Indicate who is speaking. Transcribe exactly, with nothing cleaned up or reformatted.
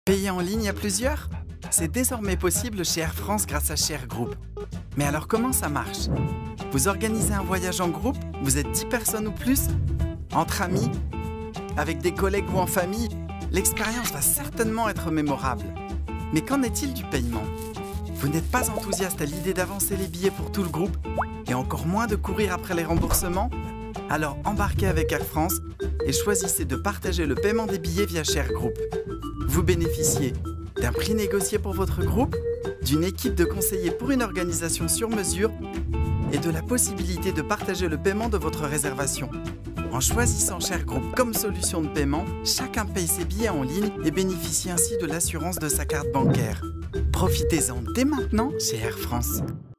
Speaker 1: Payer en ligne à plusieurs? C'est désormais possible chez Air France grâce à Share Group. Mais alors comment ça marche? Vous organisez un voyage en groupe? Vous êtes dix personnes ou plus? Entre amis? Avec des collègues ou en famille? L'expérience va certainement être mémorable. Mais qu'en est-il du paiement? Vous n'êtes pas enthousiaste à l'idée d'avancer les billets pour tout le groupe et encore moins de courir après les remboursements? Alors embarquez avec Air France et choisissez de partager le paiement des billets via Share Group. Vous bénéficiez d'un prix négocié pour votre groupe, d'une équipe de conseillers pour une organisation sur mesure et de la possibilité de partager le paiement de votre réservation. En choisissant Share Group comme solution de paiement, chacun paye ses billets en ligne et bénéficie ainsi de l'assurance de sa carte bancaire. Profitez-en dès maintenant chez Air France.